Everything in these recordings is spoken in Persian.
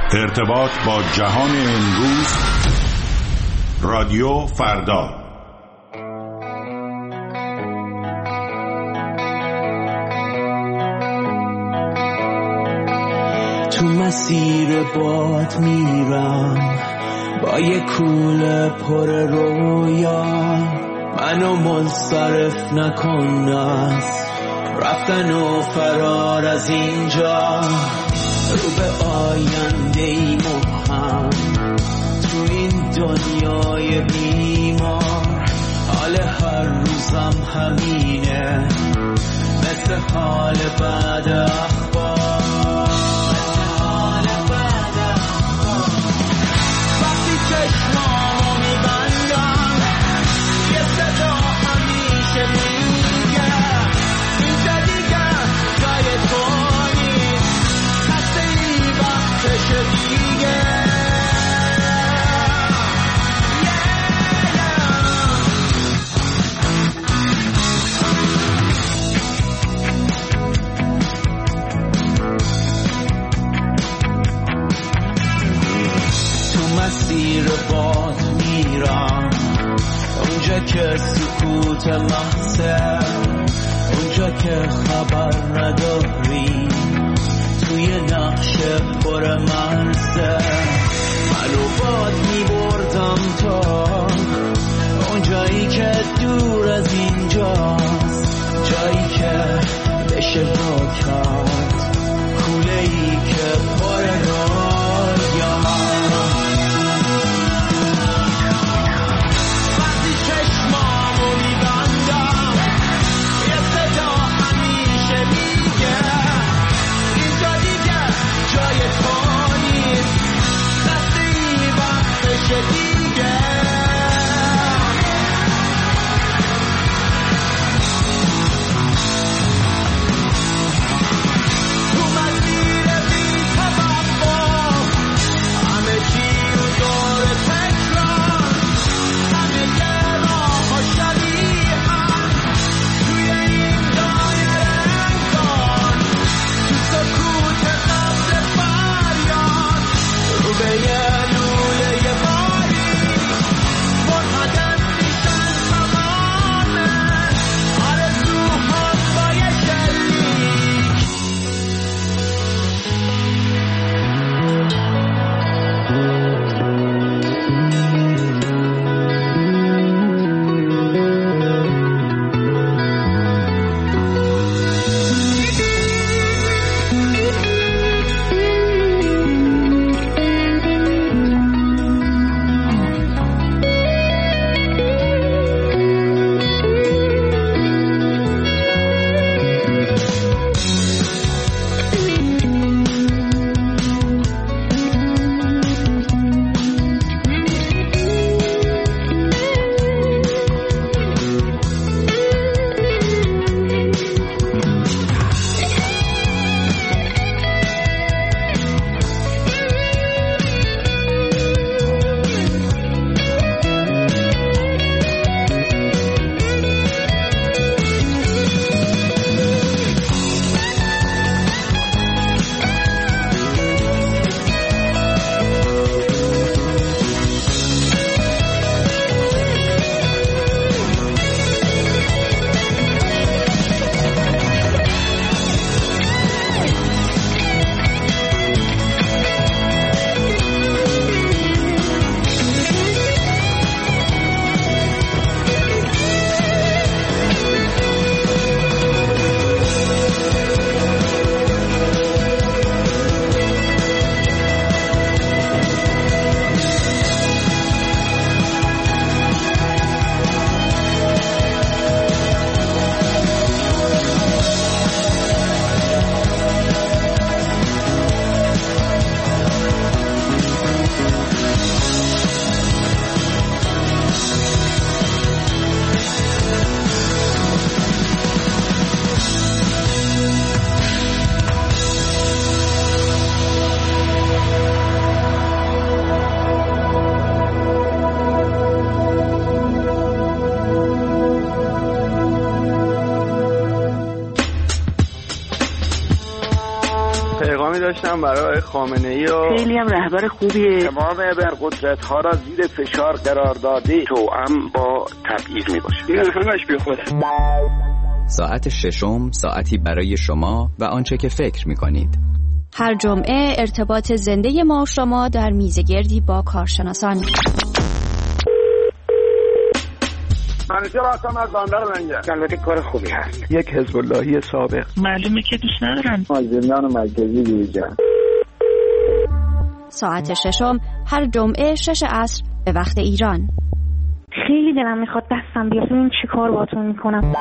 ارتباط با جهان امروز، رادیو فردا. تو مسیر باد میرم با یه کوله پر رویا، منو منصرف نکن از رفتن و فرار از اینجا. رو به آینده ای مبهم تو این دنیای بیمار، حال هر روزم همینه مثل حال بعد اخبار. وقتی چشمامو میبندم یه صدا همیشه میگه اینجا دیگه جای تو نیست، خسته ای وقتشه دیگه. مسیر باد میرم اونجا که سکوت محضه، اونجا که خبر نداری توی نقش پر مرزه. منو باد میبردم تا اونجایی که دور از اینجاست، جایی که بشه با کرد کوله ای که پر رویا. میکنم برای خامنه‌ای و خیلی هم رهبر خوبیه. تمام ابرقدرت‌ها را زیر فشار قرار داده، توأم با تبعیض میباشه. این همش بی خوده. ساعت ششم، ساعتی برای شما و آنچه که فکر میکنید. هر جمعه ارتباط زنده ما و شما در میزگردی با کارشناسان. منیجر هستم از بندر منگه. البته کار خوبی هست. یک حزب اللهی سابق. معلومه که دوست ندارم. از زندان مرکزی بیرون. ساعت ششم هر جمعه 6 عصر به وقت ایران. خیلی دلم میخواد دستم بیاد ببینم چی کار باهاتون میکنم.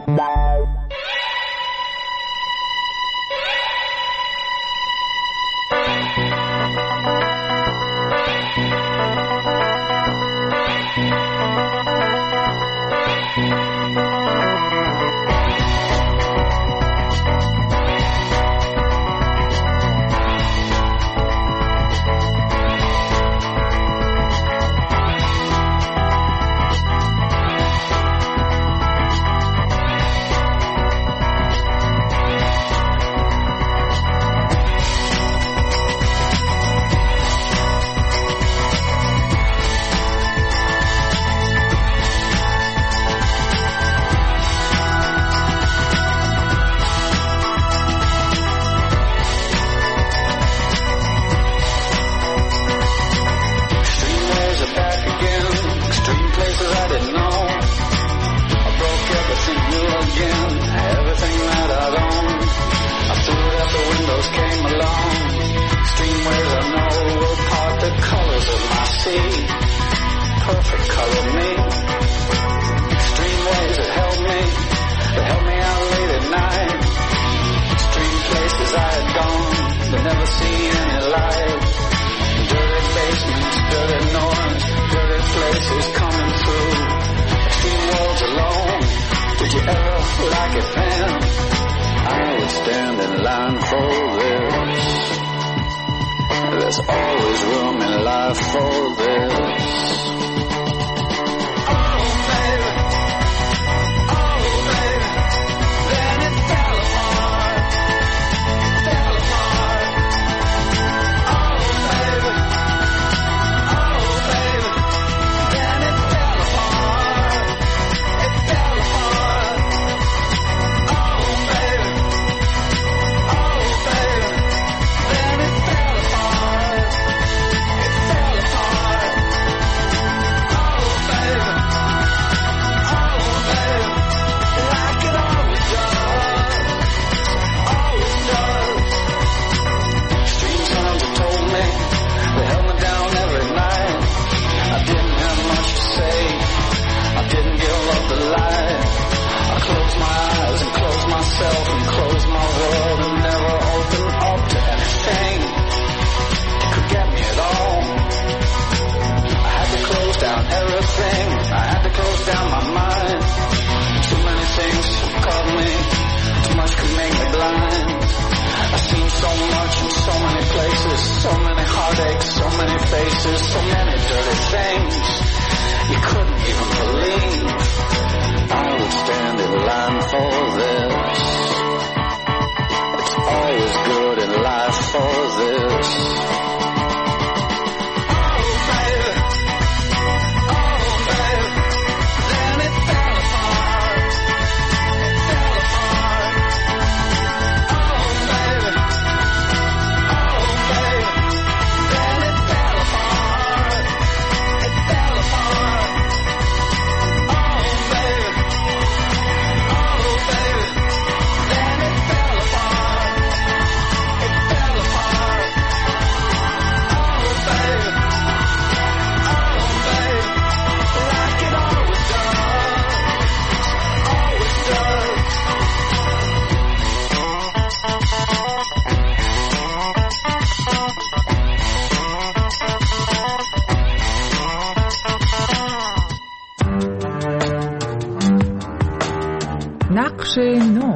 نقش نو.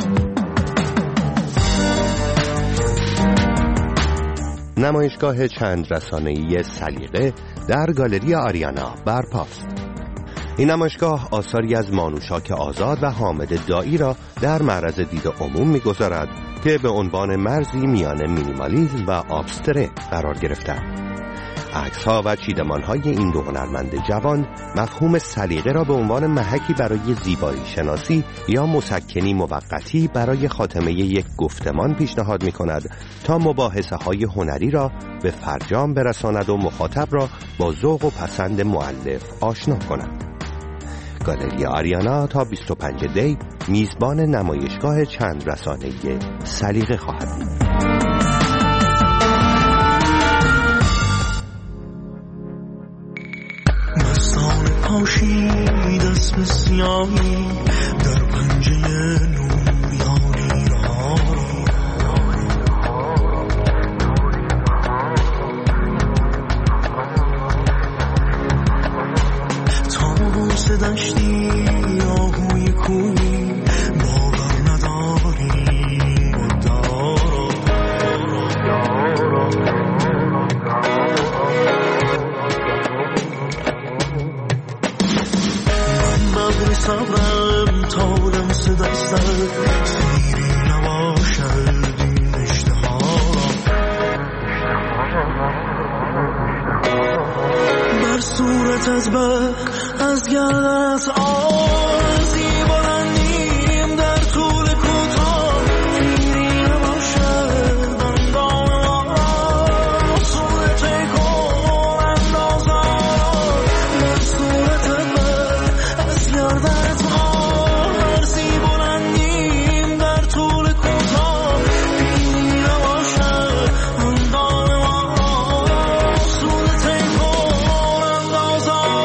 نمایشگاه چند رسانه‌ای سلیقه در گالری آریانا برپاست. این نمایشگاه آثاری از مانوشاک آزاد و حامد دایی را در معرض دید عموم می‌گذارد که به عنوان مرزی میان مینیمالیسم و ابستره قرار گرفتند. عکس‌ها و چیدمان‌های این دو هنرمند جوان مفهوم سلیقه را به عنوان محکی برای زیبایی شناسی یا مسکنی موقتی برای خاتمه یک گفتمان پیشنهاد می‌کند تا مباحثه‌های هنری را به فرجام برساند و مخاطب را با ذوق و پسند مؤلف آشنا کند. گالری آریانا تا 25 دی میزبان نمایشگاه چند رسانه‌ای سلیقه خواهد بود. پاشید اسم سیاهی در پنجه نوریانی را تابوس دشتی آهوی کوی باور نداری صبرم تا دمس دستت سیری نباشد این اشتها بر صورتت به از گردنت آرزی بلندیم در طول کوتاه پیری نباشد اندام ما صورت کن اندازم بر صورتت به از گردنت آرزی بلندیم در طول کوتاه پیری نباشد اندام ما صورت کن اندازم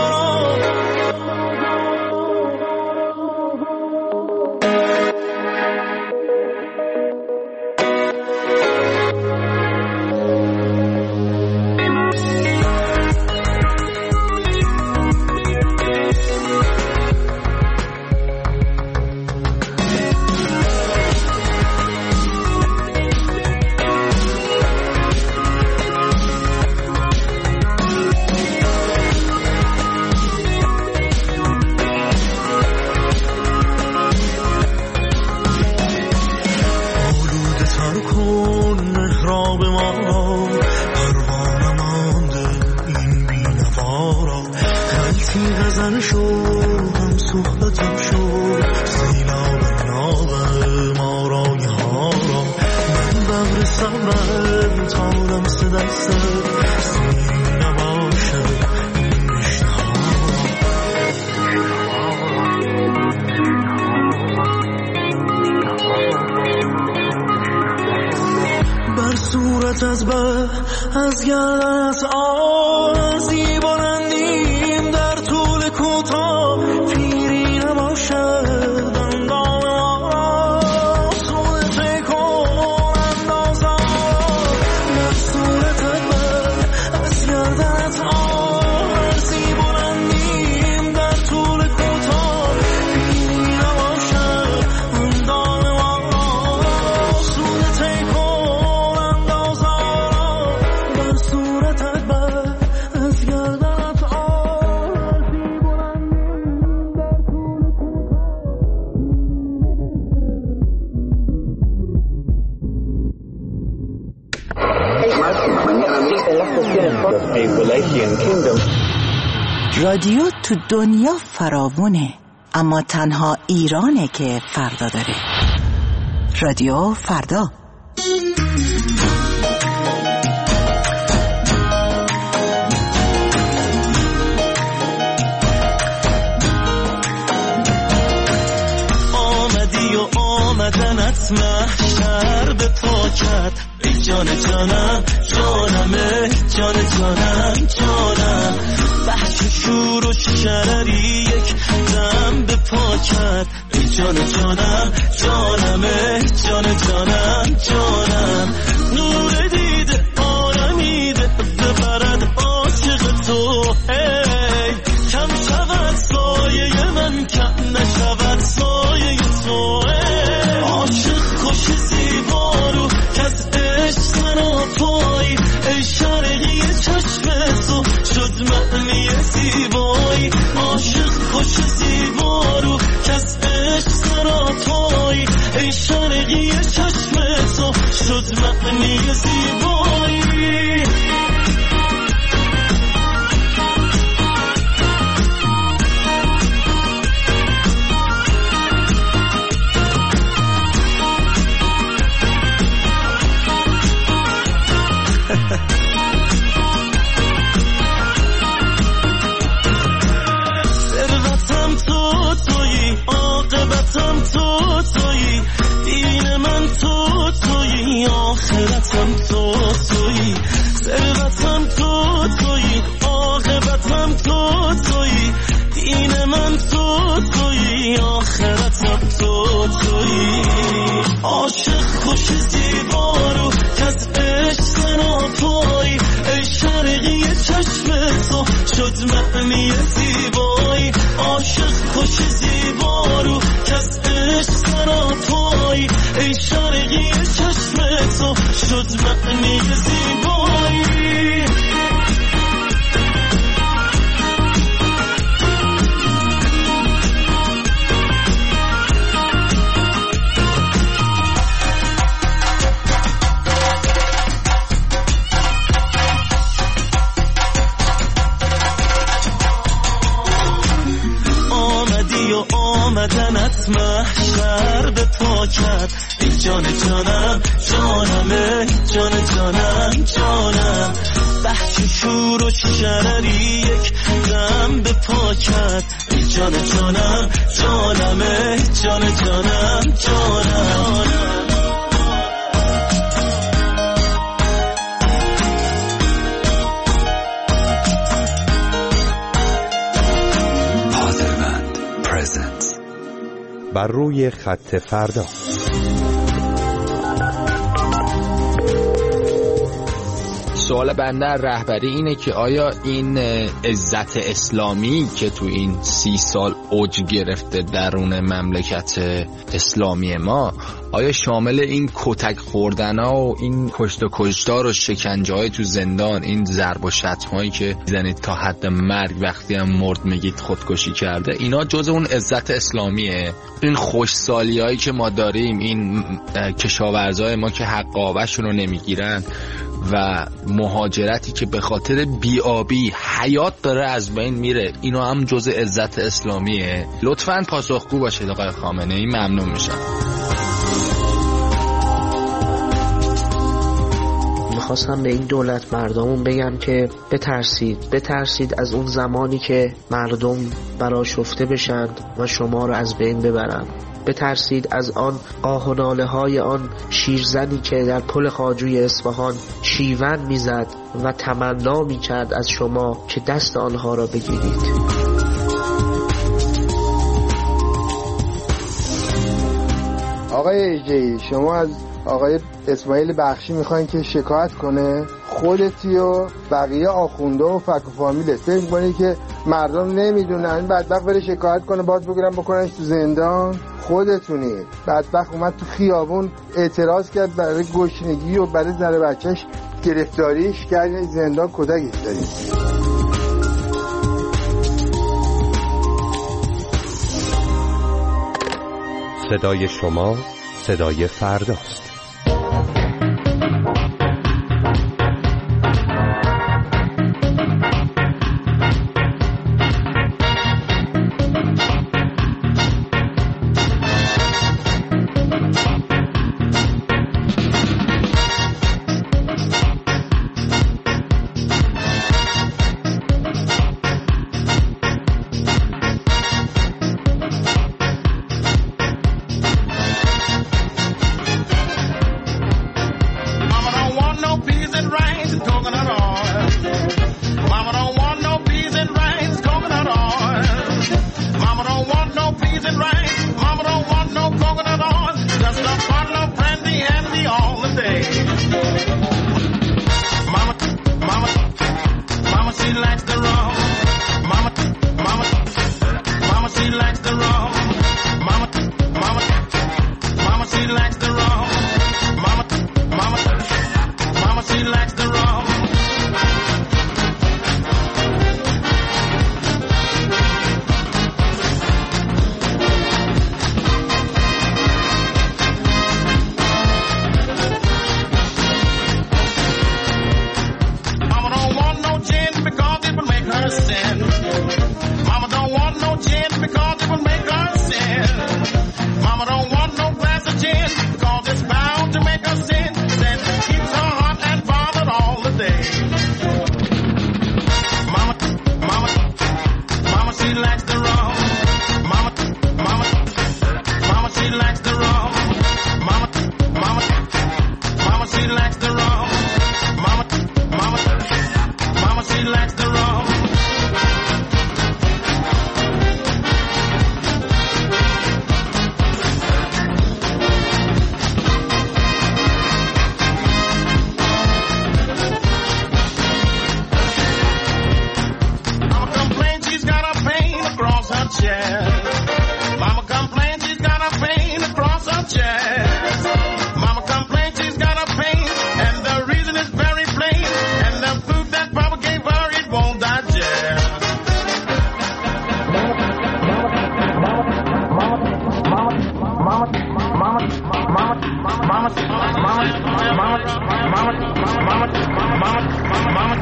از گردنت آرزی بلندیم در طول کوتاه پیری نباشد اندام ما صورت کن اندازم بر صورتت از گردنت آرزی بلندیم در طول کوتاه پیری نباشد اندام ما صورت کن اندازم صورتت بر از گردنت آرزی بلندیم در طول رادیو تو دنیا فراوونه، اما تنها ایرانه که فردا داره. رادیو فردا. آمدنت محشر به پاکت ای جان جانم جانم ای جان جانم جانم بحث و شور و شرری یک دم به پاکت ای جان جانم جانم ای جان جانم جانم نور دیده آرمیده ببرد عاشق تو ای کم شود سایه من کم نشود سایه تو عاشق خوش زیبارو کس عشق ناپایی ای شرقی چشم تو شد معنی زیبایی عاشق خوش زیبارو کس عشق ناپایی ای شرقی چشم شد معنی زیبایی. ثروتم تو تویی، عاقبتم تو تویی، دین من تو تویی، آخرتم تو تویی. ثروتم تو تویی، عاقبتم تو تویی، دین من تو تویی، آخرتم تو تویی. عاشق خوش زیبا رو کس عشق سراپایی، ای شرقی چشم تو شد معنی زیبایی. عاشق خوش زیبا رو کس عشق سراپایی، ای شرقی چشم تو شد معنی زیبایی. آمدنت محشر به پا کرد، ای جان جانم جانم، جان جانم جانم. بحث شور و شرری یک دم به پا کرد، ای جان جانم جانم، جان جانم جانم. بر روی خط فردا. سوال بنده رهبری اینه که آیا این عزت اسلامی که تو این 30 سال اوج گرفته درون مملکت اسلامی ما، آیا شامل این کتک خوردنا و این کشت و کشتار و شکنجه‌های تو زندان، این ضرب و شتم‌هایی که زنید تا حد مرگ، وقتی هم مرد میگید خودکشی کرده، اینا جز اون عزت اسلامیه؟ این خوشسالی‌هایی که ما داریم، این کشاورزای ما که حق آبشون رو نمیگیرن و مهاجرتی که به خاطر بی‌آبی حیات داره از بین میره، اینا هم جز عزت اسلامیه؟ لطفاً پاسخگو باشید آقای خامنه‌ای، ممنون میشم. میخواستم به این دولت مردمون بگم که بترسید از اون زمانی که مردم برآشفته بشند و شما رو از بین ببرن. بترسید از آن آه و ناله های آن شیرزنی که در پل خواجوی اصفهان شیون میزد و تمنا میکرد از شما که دست آنها را بگیرید. آقای ایجی، شما از آقای اسماعیل بخشی میخواین که شکایت کنه؟ خودتی و بقیه آخونده و فک و فامیلت فکر میکنی که مردم نمیدونن؟ این بدبخت بره شکایت کنه باز بگیرن بکننش تو زندان؟ خودتونید. بدبخت اومد تو خیابون اعتراض کرد برای گشنگی و برای زن بچهش گرفتاریش کردین زندان، کتکش دارید. صدای شما صدای فرداست.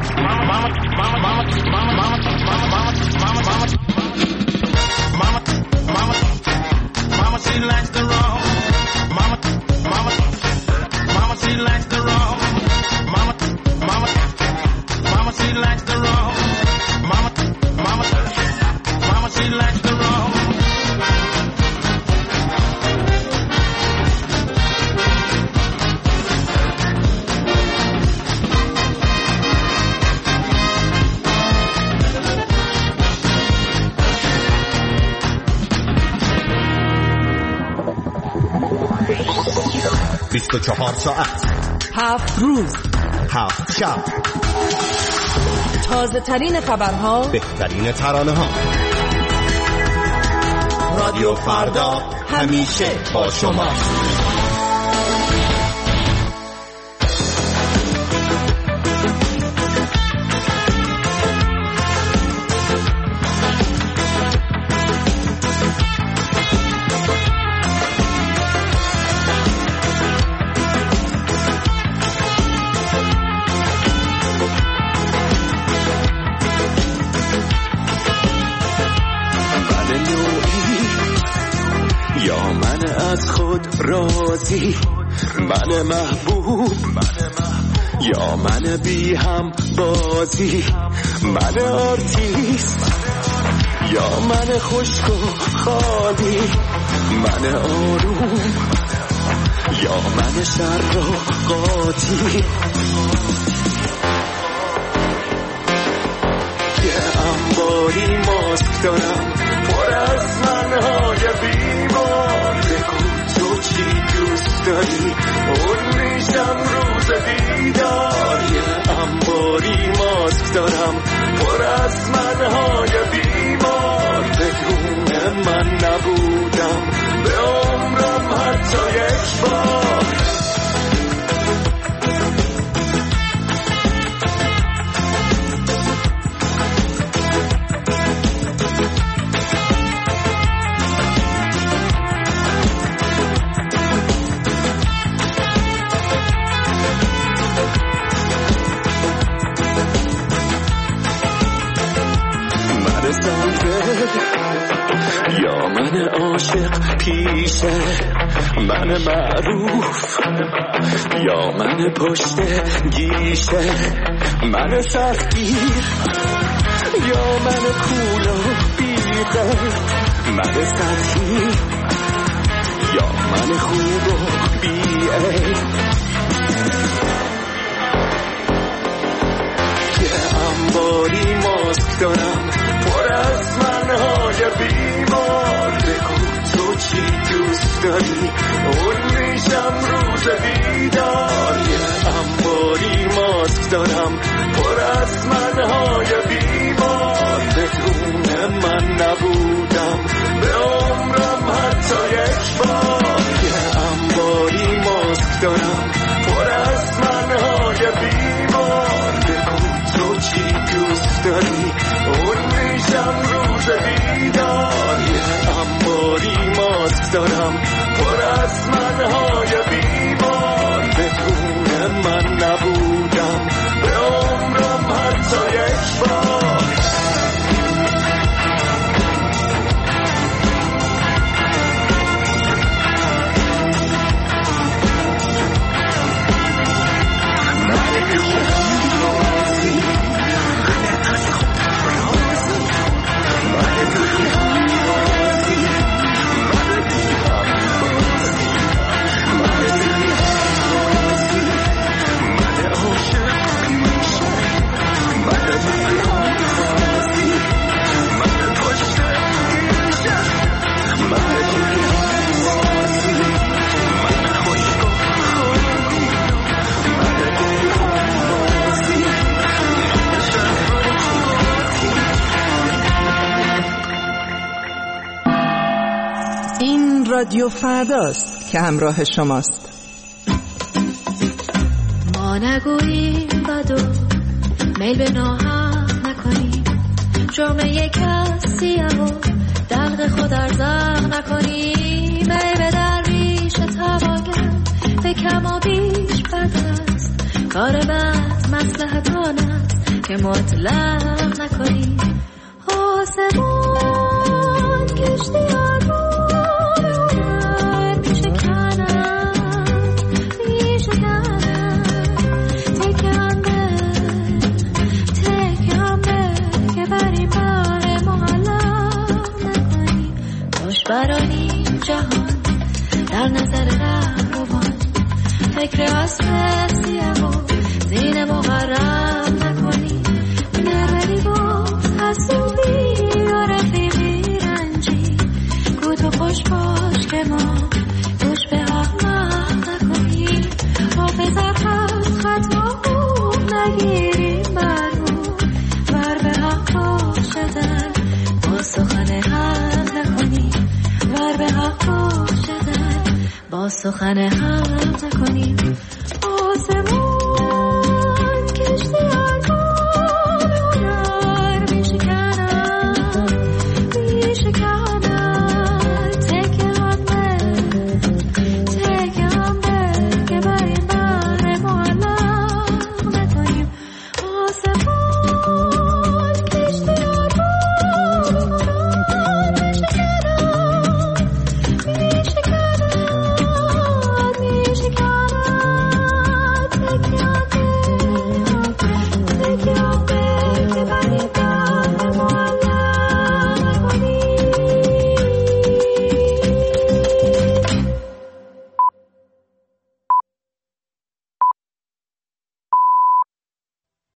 چهار ساعت 7 روز 7 شب تازه ترین خبرها، بهترین ترانه ها. رادیو فردا همیشه با شما. راضی من محبوب یا من بی هم بازی، من آرتیست یا من خشک و خالی، من آروم یا من شر و قاطی. یه انباری ماسک دارم پر از منهای بیمار، بگو تو چی دوست داری اون میشم روز دیدار. یه انباری ماسک دارم پر از منهای بیمار، بدون من نبودم به عمرم حتی یک بار. یا من عاشق پیشه، من معروف یا من پشت گیشه، من سختگیر یا من کول و بیغه، من سطحی یا من خوب و بیعیب. یه انباری ماسک دارم پر از منهای بیمار، بگو تو چی دوست داری اون میشم روز دیدار. یه انباری ماسک دارم پر از منهای بیمار، بدون من نبودم به عمرم حتی یک بار. یه انباری ماسک دارم پر از منهای بیمار، بگو تو چی دوست داری اون میشم روز دیدار. یه انباری ماسک دارم پر از منهای بیمار، بدون من نبودم به عمرم حتی یک بار. رادیو فرداست که همراه شماست. ما نگوییم بدو میل به ناهم نکنیم، جامعه کسیه و دلق خود ارزق نکنیم. ای به درویش تواگر به کم و بیش بد است، کار بد مصلحت آن است که مطلق نکنی. آسمان کشتی برانی جهان در نظر رهروان، فکر اصل سیاه و زین مغرب نکنی. نبری با حسوبی و رفیقی رنجی، گو تو خوش باش که ما گوش به احمق نکنی. حافظت هست خطا خوب نگیریم بر ور به حق باشدن با سخن حق نکنی. ور به حق شدن با سخن حق نکنیم.